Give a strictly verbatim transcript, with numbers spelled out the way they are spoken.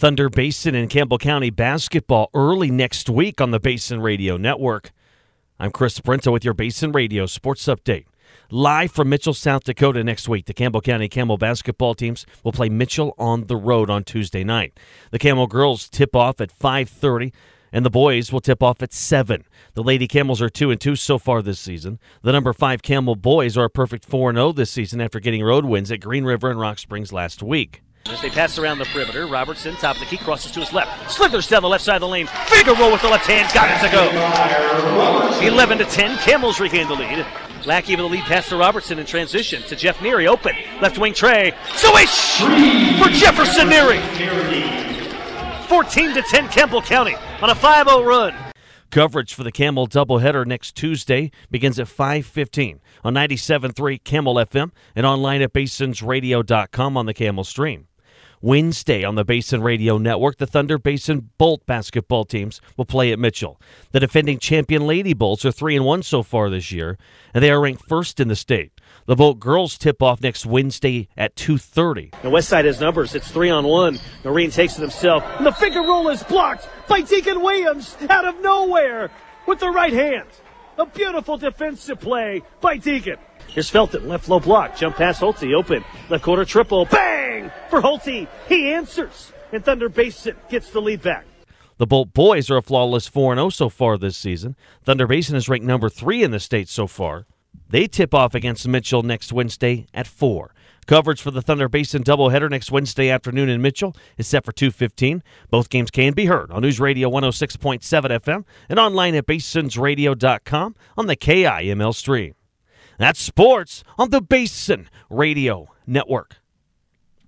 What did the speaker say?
Thunder Basin and Campbell County basketball early next week on the Basin Radio Network. I'm Chris Brento with your Basin Radio Sports Update. Live from Mitchell, South Dakota next week, the Campbell County Camel basketball teams will play Mitchell on the road on Tuesday night. The Camel girls tip off at five thirty, and the boys will tip off at seven. The Lady Camels are two and two so far this season. The number five Camel boys are a perfect four and oh this season after getting road wins at Green River and Rock Springs last week. As they pass around the perimeter, Robertson, top of the key, crosses to his left. Slithers down the left side of the lane. Finger roll with the left hand. Got it to go. eleven to ten. Camels regain the lead. Lackey with the lead pass to Robertson in transition to Jeff Neary. Open. Left wing Trey. Swish for Jefferson Neary. fourteen to ten Campbell County on a five oh run. Coverage for the Camel doubleheader next Tuesday begins at five fifteen on ninety-seven point three Camel F M and online at basins radio dot com on the Camel stream. Wednesday on the Basin Radio Network, the Thunder Basin Bolt basketball teams will play at Mitchell. The defending champion Lady Bolts are three and one so far this year, and they are ranked first in the state. The Bolt girls tip off next Wednesday at two thirty. The West Side has numbers. It's three on one. Noreen takes it himself, and the finger roll is blocked by Deacon Williams out of nowhere with the right hand. A beautiful defensive play by Deacon. Here's Felton, left low block, jump pass Holte, open, left corner triple, bang for Holte. He answers, and Thunder Basin gets the lead back. The Bolt boys are a flawless four and oh so far this season. Thunder Basin is ranked number three in the state so far. They tip off against Mitchell next Wednesday at four. Coverage for the Thunder Basin doubleheader next Wednesday afternoon in Mitchell is set for two fifteen. Both games can be heard on News Radio one oh six point seven F M and online at basins radio dot com on the K I M L stream. That's sports on the Basin Radio Network.